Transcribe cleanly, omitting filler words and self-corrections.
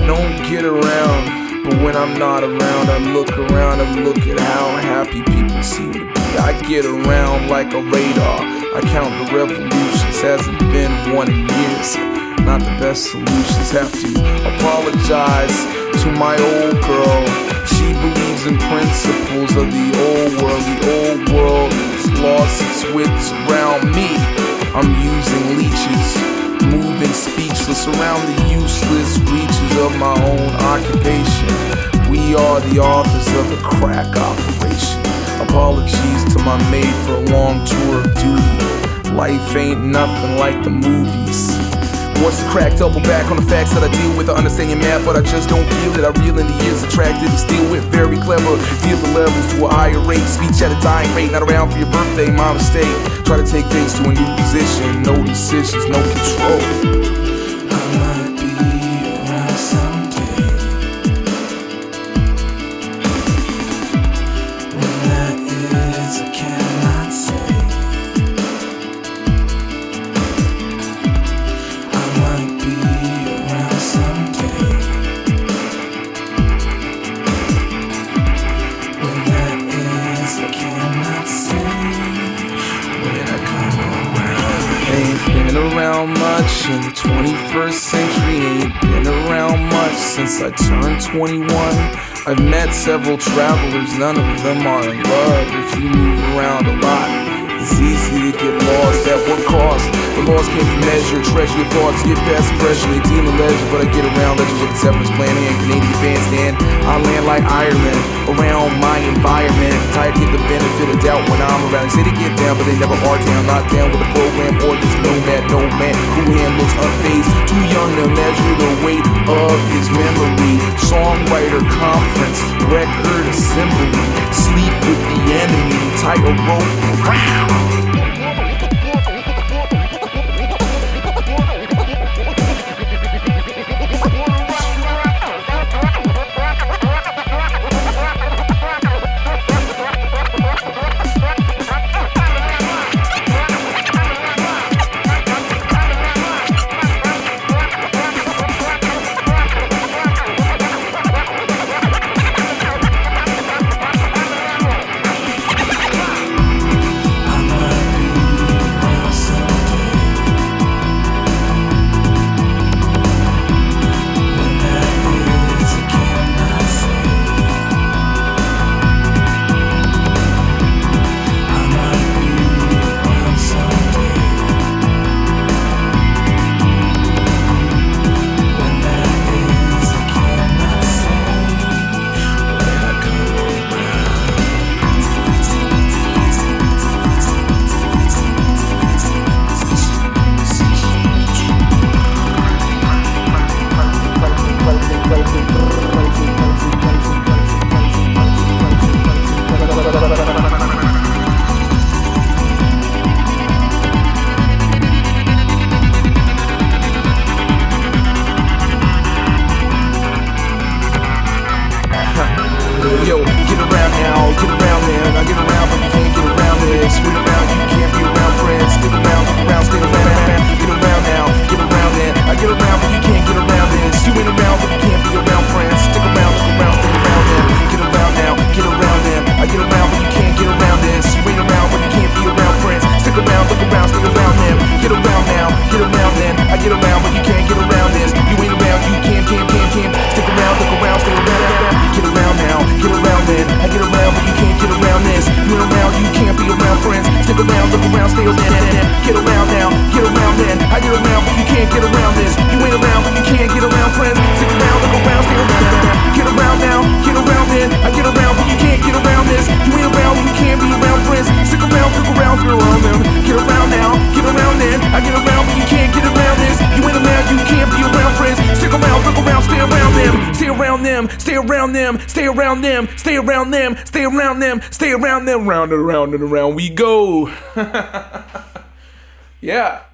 don't get around, but when I'm not around, I look around and look at how happy people seem to be. I get around like a radar, I count the revolutions, hasn't been one in years. Not the best solutions, have to apologize to my old girl. She believes in principles of the old world. The old world has lost its wits around me. I'm using leeches, moving speechless around the useless reaches of my own occupation. We are the authors of the crack operation. Apologies to my maid for a long tour of duty. Life ain't nothing like the movies. What's the crack? Double back on the facts that I deal with. I understand your math, but I just don't feel it. I reel in the years, attracted to steal with. Very clever, deal the levels to a higher rate. Speech at a dying rate, not around for your birthday, my mistake. Try to take things to a new position. No decisions, no control. I might be around someday. When that is, I cannot say. I might be around someday. When that is, I cannot say. When I come around. Ain't been around much in the 21st century. Ain't been around much since I turned 21. I've met several travelers, none of them are in love. If you move around a lot, it's easy to get lost. At what cost? The loss can't be measured. Treasure your thoughts, get past pressure. They deal in legend, but I get around legends with the severance plan and Canadian bandstand. I land like Ireland, around my environment. Tired to get the benefit of doubt when I'm around. They say they get down, but they never are down. Not down with the program or this nomad, no man. Who hand looks unfazed, too young to measure the weight of his memory. Songwriter conference, record assembly. Sleep with the enemy, tight a rope around. Yo, get around now, get around then. I get around, but you can't get around this. Get around, you can't be around friends. Stick around, stay around. Get around now, get around then. I get around, but you can't get around this. You ain't around, but you can't be around friends. Stick around, stay around then. Get around now, get around then. I get around, but you can't get around this. You ain't around, but you can't be around friends. Stick around, stay around them. Get around now, get around then. I get around, but you can't get around this. You ain't around, you can't. Stick around, stay around. Get around now, get around then. I get around, but you can't get around this. You ain't around, you can't be around friends. Stick around, stay around. Get around now, get around then. I get around, but you can't get around this. You ain't around, but you can't get around friends. Stick around, stay around. Get around now, get around then. I get around, but you can't get around this. You ain't around, but you can't be around friends. Stick around them. Get around now, get around then. I get around, but you can't get around this. You ain't around, you can't be around friends. Stick around, stay around them. Stay around them, stay around them, stay around them, stay around them, stay around them, stay around them. Round and around and around we go. Yeah.